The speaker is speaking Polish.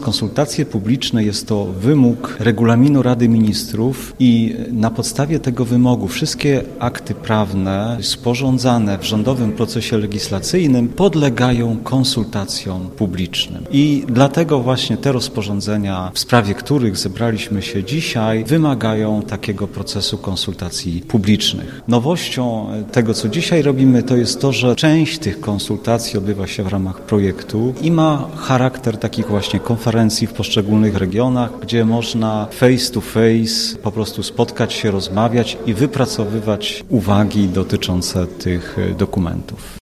Konsultacje publiczne jest to wymóg regulaminu Rady Ministrów i na podstawie tego wymogu wszystkie akty prawne sporządzane w rządowym procesie legislacyjnym podlegają konsultacjom publicznym. I dlatego właśnie te rozporządzenia, w sprawie których zebraliśmy się dzisiaj, wymagają takiego procesu konsultacji publicznych. Nowością tego, co dzisiaj robimy, to jest to, że część tych konsultacji odbywa się w ramach projektu i ma charakter takich właśnie konferencji w poszczególnych regionach, gdzie można face to face po prostu spotkać się, rozmawiać i wypracowywać uwagi dotyczące tych dokumentów.